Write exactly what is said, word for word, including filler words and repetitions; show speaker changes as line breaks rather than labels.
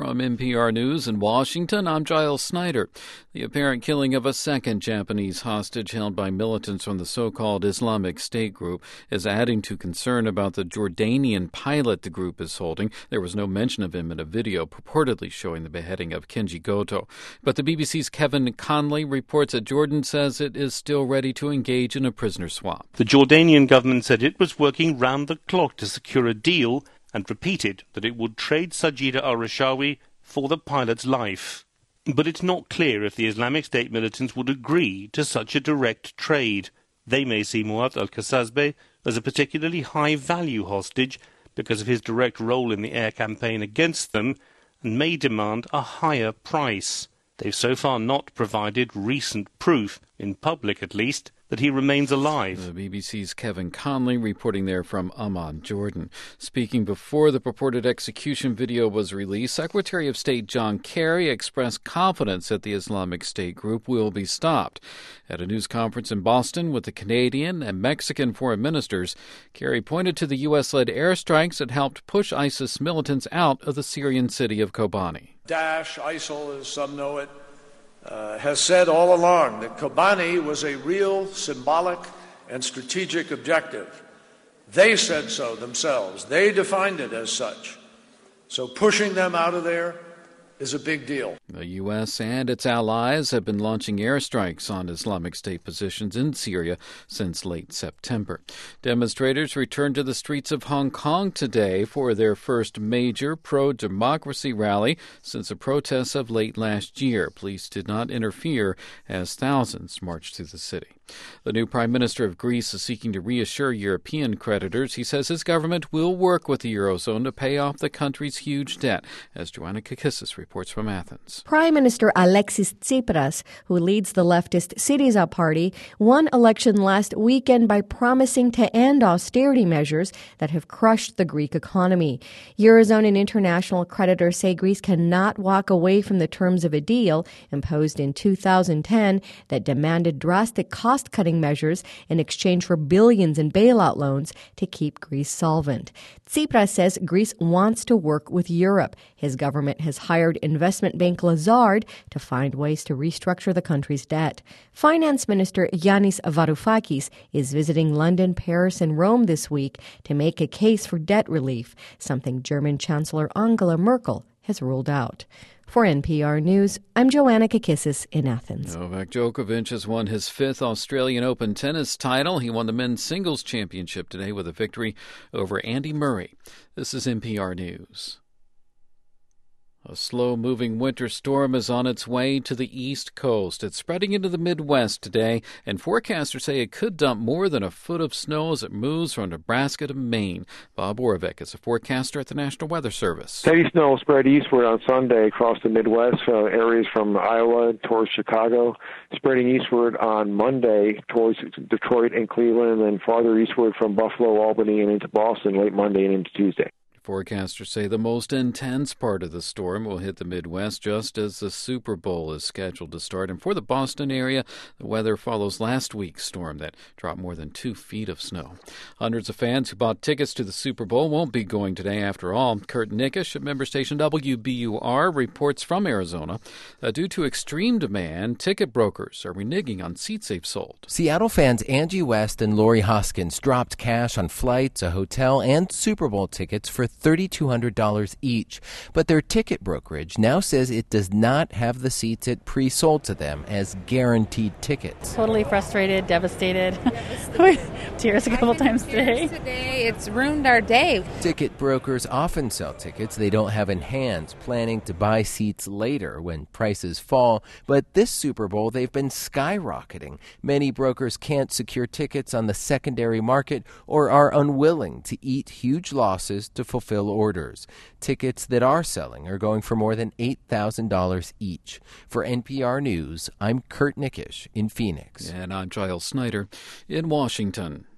From N P R News in Washington, I'm Giles Snyder. The apparent killing of a second Japanese hostage held by militants from the so-called Islamic State group is adding to concern about the Jordanian pilot the group is holding. There was no mention of him in a video purportedly showing the beheading of Kenji Goto. But the B B C's Kevin Conley reports that Jordan says it is still ready to engage in a prisoner swap.
The Jordanian government said it was working round the clock to secure a deal and repeated that it would trade Sajida al-Rishawi for the pilot's life. But it's not clear if the Islamic State militants would agree to such a direct trade. They may see Muad al-Qasasbeh as a particularly high-value hostage because of his direct role in the air campaign against them and may demand a higher price. They've so far not provided recent proof, in public at least, that he remains alive.
The B B C's Kevin Conley reporting there from Amman, Jordan. Speaking before the purported execution video was released, Secretary of State John Kerry expressed confidence that the Islamic State group will be stopped. At a news conference in Boston with the Canadian and Mexican foreign ministers, Kerry pointed to the U S-led airstrikes that helped push ISIS militants out of the Syrian city of Kobani.
Daesh, ISIL as some know it, Uh, has said all along that Kobani was a real symbolic and strategic objective. They said so themselves. They defined it as such. So pushing them out of there is a big deal.
The U S and its allies have been launching airstrikes on Islamic State positions in Syria since late September. Demonstrators returned to the streets of Hong Kong today for their first major pro-democracy rally since the protests of late last year. Police did not interfere as thousands marched through the city. The new Prime Minister of Greece is seeking to reassure European creditors. He says his government will work with the Eurozone to pay off the country's huge debt, as Joanna Kakissis reports from Athens.
Prime Minister Alexis Tsipras, who leads the leftist Syriza party, won election last weekend by promising to end austerity measures that have crushed the Greek economy. Eurozone and international creditors say Greece cannot walk away from the terms of a deal imposed in two thousand ten that demanded drastic cost cutting measures in exchange for billions in bailout loans to keep Greece solvent. Tsipras says Greece wants to work with Europe. His government has hired investment bank Lazard to find ways to restructure the country's debt. Finance Minister Yanis Varoufakis is visiting London, Paris, and Rome this week to make a case for debt relief, something German Chancellor Angela Merkel has ruled out. For N P R News, I'm Joanna Kakissis in Athens.
Novak Djokovic has won his fifth Australian Open tennis title. He won the men's singles championship today with a victory over Andy Murray. This is N P R News. A slow-moving winter storm is on its way to the East Coast. It's spreading into the Midwest today, and forecasters say it could dump more than a foot of snow as it moves from Nebraska to Maine. Bob Oravec is a forecaster at the National Weather Service.
Heavy snow will spread eastward on Sunday across the Midwest, uh, areas from Iowa towards Chicago, spreading eastward on Monday towards Detroit and Cleveland, and then farther eastward from Buffalo, Albany, and into Boston late Monday and into Tuesday.
Forecasters say the most intense part of the storm will hit the Midwest just as the Super Bowl is scheduled to start. And for the Boston area, the weather follows last week's storm that dropped more than two feet of snow. Hundreds of fans who bought tickets to the Super Bowl won't be going today after all. Kurt Nickish at member station W B U R reports from Arizona that due to extreme demand, ticket brokers are reneging on seats they've sold.
Seattle fans Angie West and Lori Hoskins dropped cash on flights, a hotel, and Super Bowl tickets for three thousand two hundred dollars each. But their ticket brokerage now says it does not have the seats it pre-sold to them as guaranteed tickets.
Totally frustrated, devastated. Tears a couple times today.
Today, it's ruined our day.
Ticket brokers often sell tickets they don't have in hand, planning to buy seats later when prices fall. But this Super Bowl, they've been skyrocketing. Many brokers can't secure tickets on the secondary market or are unwilling to eat huge losses to fulfill orders. Tickets that are selling are going for more than eight thousand dollars each. For N P R News, I'm Kurt Nickish in Phoenix.
And I'm Giles Snyder in Washington.